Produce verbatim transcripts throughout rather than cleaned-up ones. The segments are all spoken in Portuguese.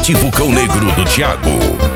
aplicativo Cão Negro do Thiago.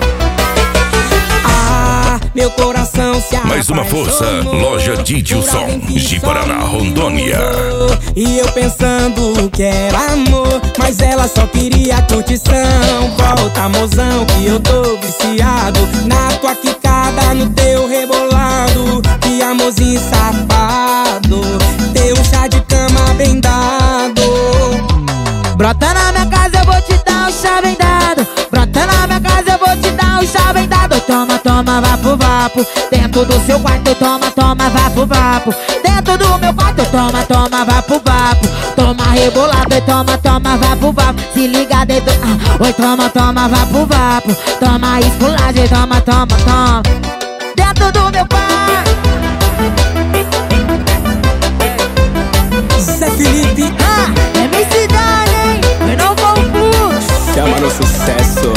Ah, meu coração se apaixonou. Mais uma força, loja Didio Som, de Paraná, Rondônia. E eu pensando que era amor, mas ela só queria curtição. Volta, mozão, que eu tô viciado na tua quicada, no teu rebolado. Que amorzinho safado, teu chá de cama bem dado. Brota na minha casa, eu vou te dar um chá bem dado. Brota na minha casa, eu vou te dar um chá bem dado. Toma, toma, vapo, vapo. Dentro do seu quarto, toma, toma, vapo, vapo. Dentro do meu quarto, toma, toma, vapo, vapo. Toma rebolado e toma, toma, vapo, vapo. Se liga dentro, ah, oi, toma, toma, vapo, vapo. Toma esculagem, toma, toma, toma. Dentro do meu quarto. Zé Felipe, ah, é minha cidade, hein? Eu não vou puxo. chama no sucesso.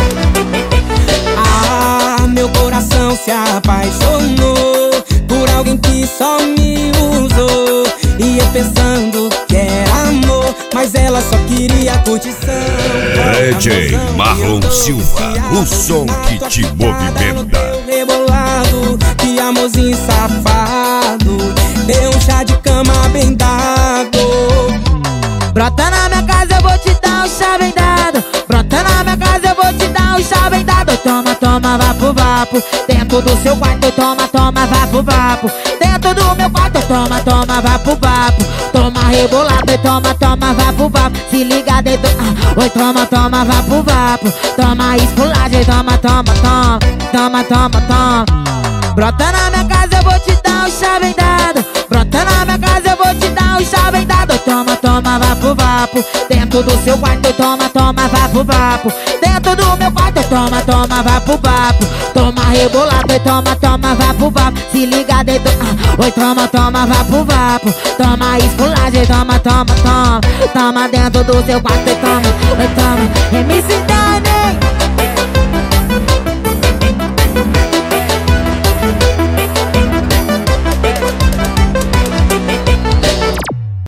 Ah, meu coração se apaixonou por alguém que só me usou. E eu pensando que era amor, mas ela só queria curtição. D J Marlon Silva, o som que te movimenta. Rebolado, que amorzinho safado, deu um chá de cama bem dado. Brota na minha casa, eu vou te dar um chá bem dado. Brota na minha casa, eu vou te dar um chá bem dado. Toma, toma, vapo, vapo. Dentro do seu quarto, toma, toma, vapo, vapo. Dentro do meu quarto, toma, toma, vapo, vapo. Toma rebolado e toma, toma, vapo, vapo. Se liga dentro, ah, oi, toma, toma, vapo, vapo. Toma esculagem, toma, toma, toma. Toma, toma, toma. Brota na minha casa, eu vou te dar um chá bem dado. Brota na minha casa, eu vou te dar um chá bem dado. Toma, toma, vapo, vapo. Dentro do seu quarto, toma, toma, vapo, vapo. Dentro do meu quarto, toma, toma, vapo, vapo. Toma rebolado e toma, toma, vapo, vapo. Se liga dentro, ah, oi, toma, toma, vapo, vapo. Toma esculagem, toma, toma, toma. Toma dentro do seu quarto e toma, oi, toma. M C